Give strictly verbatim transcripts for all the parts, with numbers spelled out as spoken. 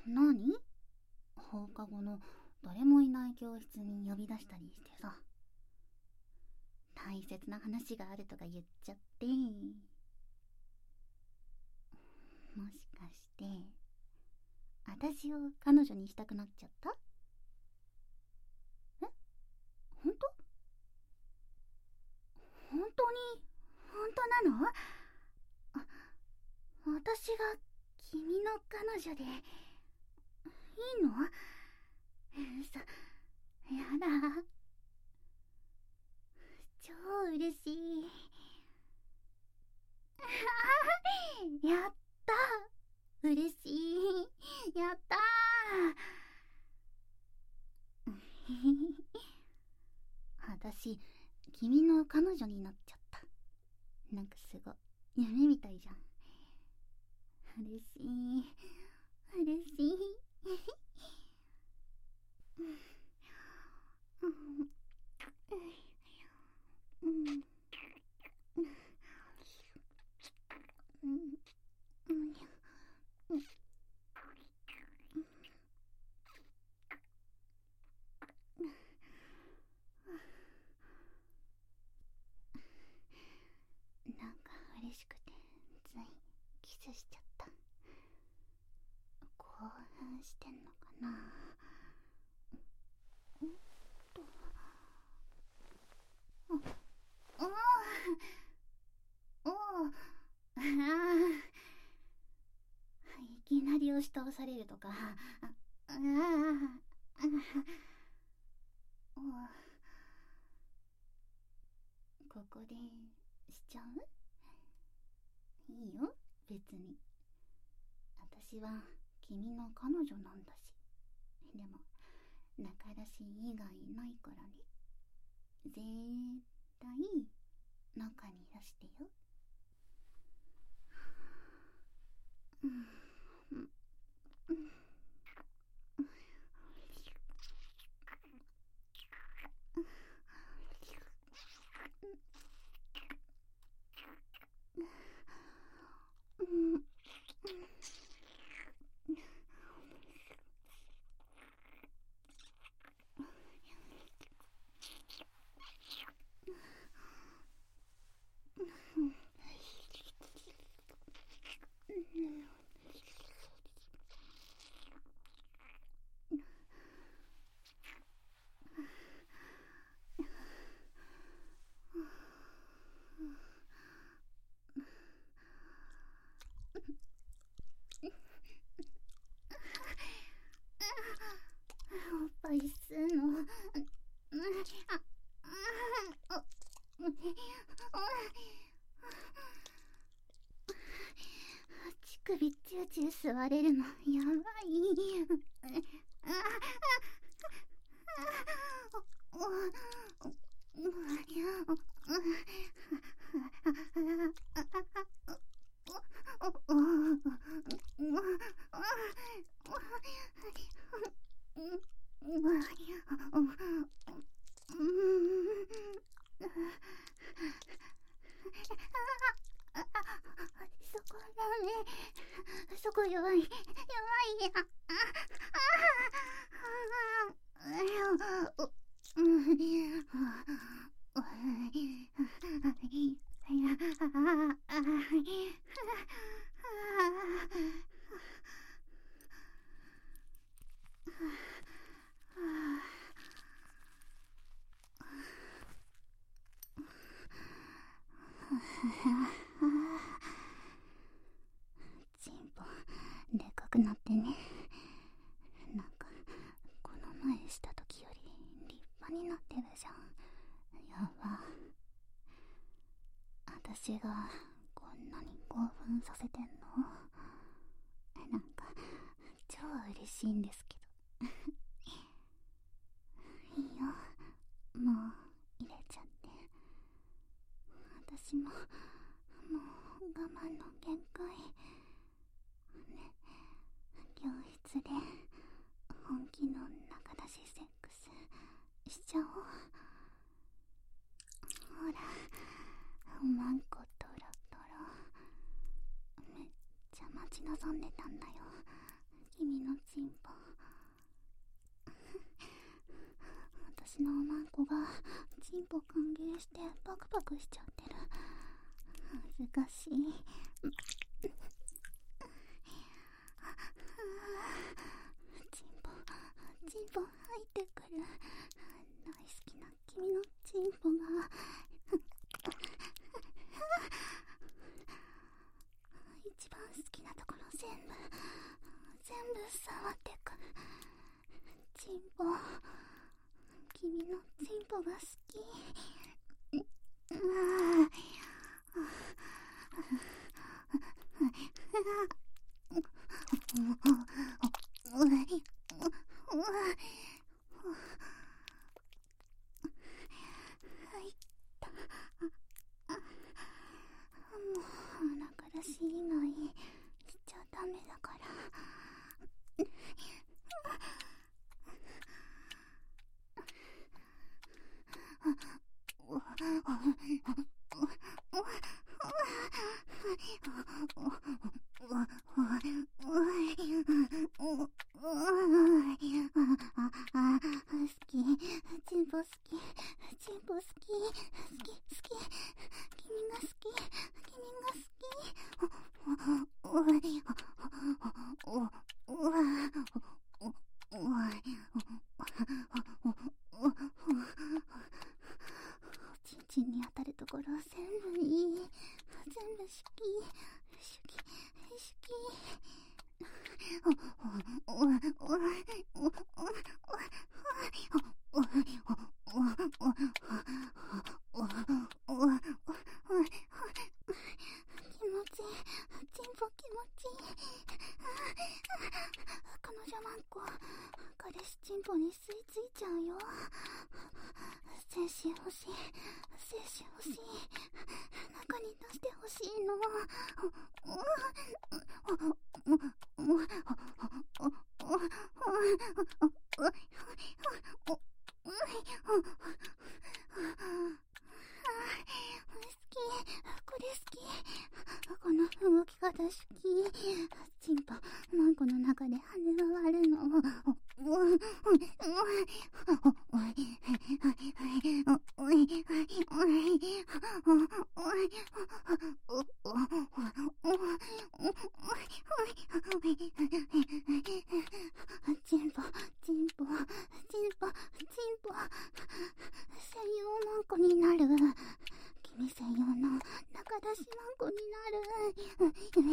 なに？放課後の誰もいない教室に呼び出したりしてさ。大切な話があるとか言っちゃって。もしかして私を彼女にしたくなっちゃった？え？本当？本当に本当なの？あ、私が君の彼女でいいの？嘘、やだ。超嬉しい。やったー、嬉しい、やったー。私、君の彼女になっちゃった。なんかすごい夢みたいじゃん。嬉しい、嬉しい。なんか嬉しくてついキスしちゃった。興奮してんのかな。んとおおおお、ああ、いきなり押し倒されるとか。ああ、おここでしちゃう？いいよ、別に。私は君の彼女なんだし。でも仲良し以外いないからね。絶対中にいらしてよ。うんうんうんうんおっぱい吸うの。ああ、乳首チューチュー吸われるのやばい。あそこダメ、そこ弱い、弱い。あああああチンポでかくなってね。なんかこの前した時より立派になってるじゃん。やば。私がこんなに興奮させてんの？なんか超嬉しいんですけど。いいよ、もう入れちゃって。私ももう我慢の限界ね。教室で本気の中出しセックスしちゃおう。ほら、マンコトロトロ。めっちゃ待ち望んでたんだよ、君のチンチンポ歓迎してパクパクしちゃってる。恥ずかしい。チンポチンポ入ってくる。大好きな君のチンポが一番好きなところ全部全部触ってく。チンポ、君のチンポが好き。うわ入った。もう鼻からし以外しちゃダメだから。好き、チンポ好き、チンポ好き、好き好き、君が好き、君が好き。おいおおおちんちんに当たるところ全部いい。全部好き、好き、好き。気持ちいい。チンポ気持ちいい。彼女マンコ、彼氏チンポに吸い付いちゃうよ。精子欲しい、精子欲しい。中に出して欲しいの。これ好き。この動き方好き。チンポ、マンコの中で跳ね回るの。チンポ、チンポ、チンポ、チンポ。専用マンコになる。君専用の中出しマンコになる。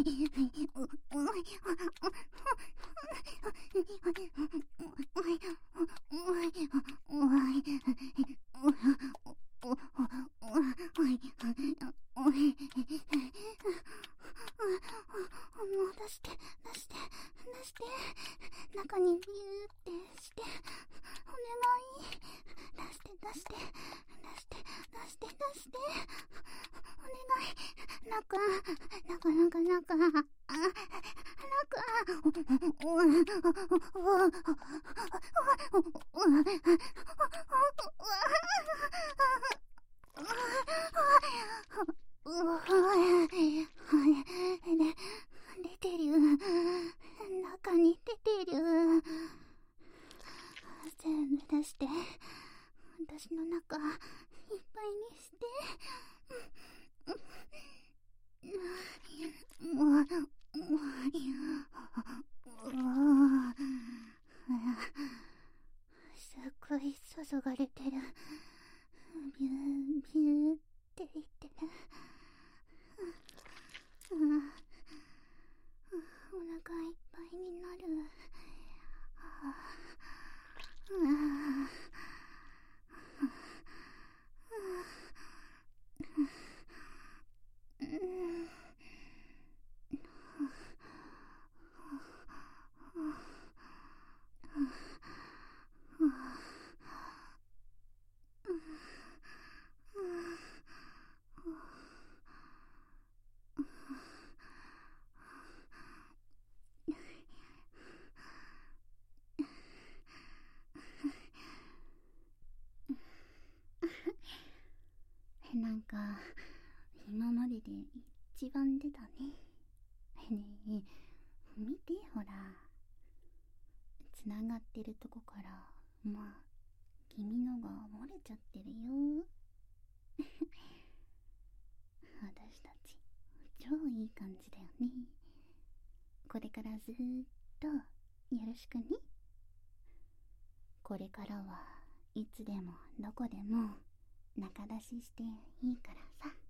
もう出して出して出して、中にビューってして、お願い。出して出して出して出して出して、お願い。中中中中中出てる。中に出てる。全部出して、私の中いっぱいにして。もうもうすっごい注がれてる。ビュービューって言ってる。お腹いっぱいになる。なんか今までで一番出たね。ねえ、見てほら、つながってるとこからまあ君のが漏れちゃってるよ。私たち超いい感じだよね。これからずーっとよろしくね。これからはいつでもどこでも仲出ししていいからさ。